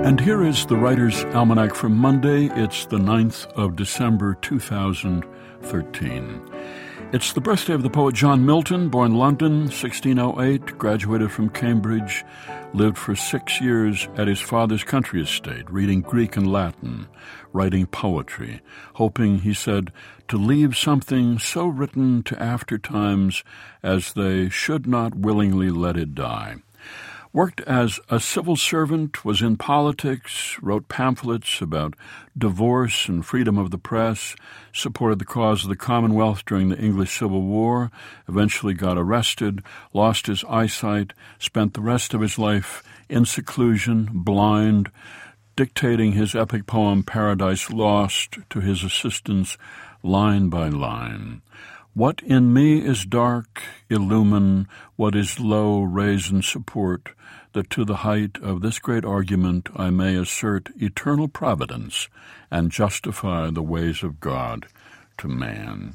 And here is the Writer's Almanac for Monday. It's the 9th of December, 2013. It's the birthday of the poet John Milton, born London, 1608, graduated from Cambridge, lived for 6 years at his father's country estate, reading Greek and Latin, writing poetry, hoping, he said, to leave something so written to after times as they should not willingly let it die. Worked as a civil servant, was in politics, wrote pamphlets about divorce and freedom of the press, supported the cause of the Commonwealth during the English Civil War, eventually got arrested, lost his eyesight, spent the rest of his life in seclusion, blind, dictating his epic poem Paradise Lost to his assistants line by line. What in me is dark, illumine, what is low, raise and support, that to the height of this great argument I may assert eternal providence and justify the ways of God to man.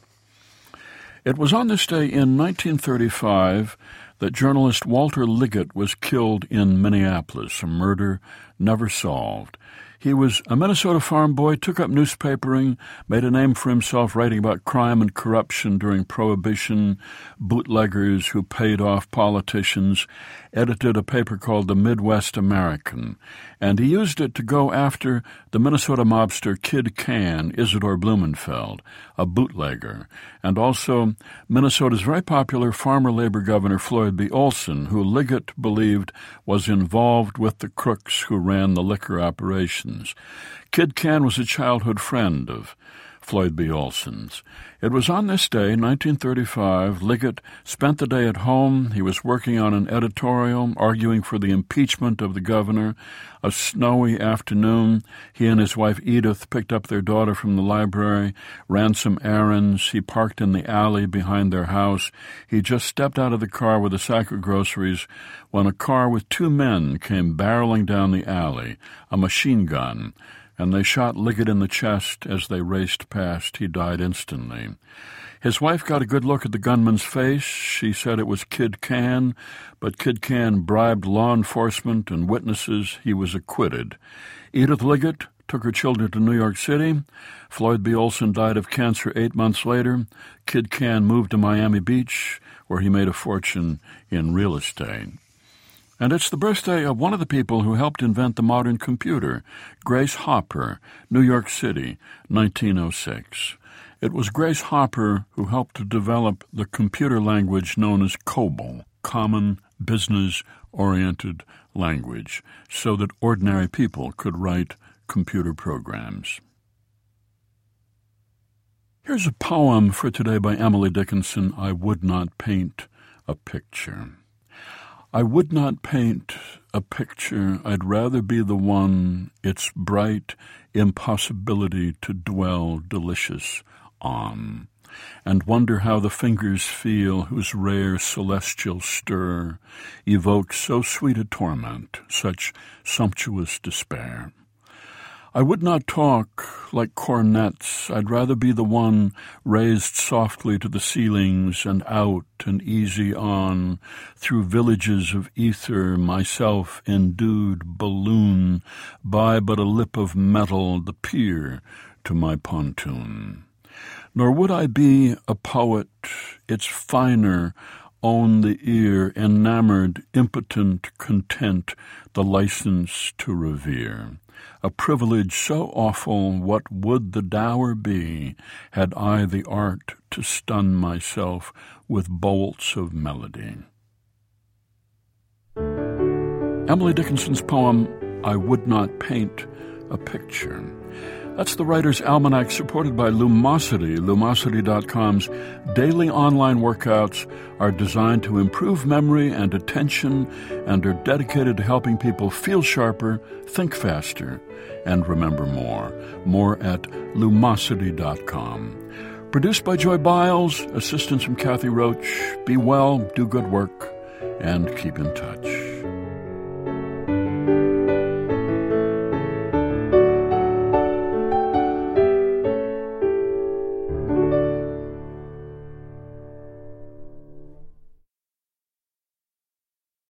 It was on this day in 1935 that journalist Walter Liggett was killed in Minneapolis, a murder never solved. He was a Minnesota farm boy, took up newspapering, made a name for himself writing about crime and corruption during Prohibition, bootleggers who paid off politicians, edited a paper called the Midwest American, and he used it to go after the Minnesota mobster Kid Can, Isidore Blumenfeld, a bootlegger, and also Minnesota's very popular farmer labor governor Floyd B. Olson, who Liggett believed was involved with the crooks who ran the liquor operations. Kid Can was a childhood friend of Floyd B. Olson's. It was on this day, 1935, Liggett spent the day at home. He was working on an editorial, arguing for the impeachment of the governor. A snowy afternoon, he and his wife Edith picked up their daughter from the library, ran some errands. He parked in the alley behind their house. He just stepped out of the car with a sack of groceries when a car with 2 men came barreling down the alley, a machine gun, and they shot Liggett in the chest as they raced past. He died instantly. His wife got a good look at the gunman's face. She said it was Kid Can, but Kid Can bribed law enforcement and witnesses. He was acquitted. Edith Liggett took her children to New York City. Floyd B. Olson died of cancer 8 months later. Kid Can moved to Miami Beach, where he made a fortune in real estate. And it's the birthday of one of the people who helped invent the modern computer, Grace Hopper, New York City, 1906. It was Grace Hopper who helped to develop the computer language known as COBOL, Common Business-Oriented Language, so that ordinary people could write computer programs. Here's a poem for today by Emily Dickinson, I Would Not Paint a Picture. I would not paint a picture, I'd rather be the one, its bright impossibility to dwell delicious on, and wonder how the fingers feel whose rare celestial stir evokes so sweet a torment, such sumptuous despair. I would not talk like cornets, I'd rather be the one raised softly to the ceilings and out and easy on, through villages of ether, myself endued balloon, by but a lip of metal, the pier to my pontoon. Nor would I be a poet, its finer, own the ear, enamored, impotent, content, the license to revere. A privilege so awful, what would the dower be, had I the art to stun myself with bolts of melody? Emily Dickinson's poem, I Would Not Paint a Picture. That's the Writer's Almanac, supported by Lumosity. Lumosity.com's daily online workouts are designed to improve memory and attention and are dedicated to helping people feel sharper, think faster, and remember more. More at Lumosity.com. Produced by Joy Biles, assistance from Kathy Roach. Be well, do good work, and keep in touch.